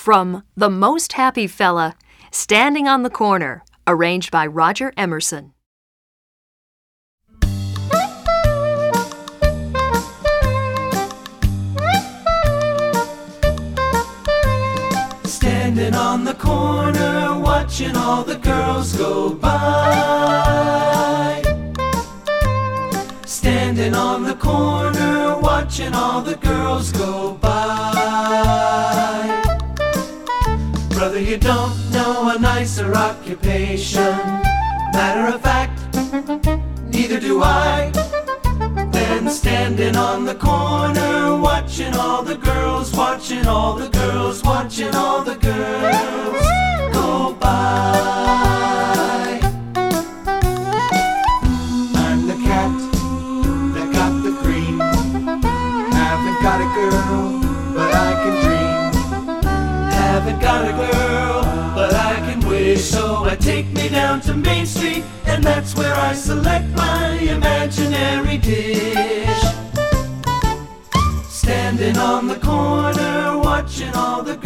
from The Most Happy Fella, Standing on the Corner, arranged by Roger Emerson. Standing on the corner, watching all the girls go by. Standing on the corner, watching all the girls go by. Brother, you don't know a nicer occupation. Matter of fact, neither do I. Than standing on the corner, watching all the girls, watching all the girls, watching all the girls go by. I'm the cat that got the cream. Haven't got a girl, but I can dream. Haven't got a girl, but I can wish. So I take me down to Main Street, and that's where I select my imaginary dish. Standing on the corner, watching all the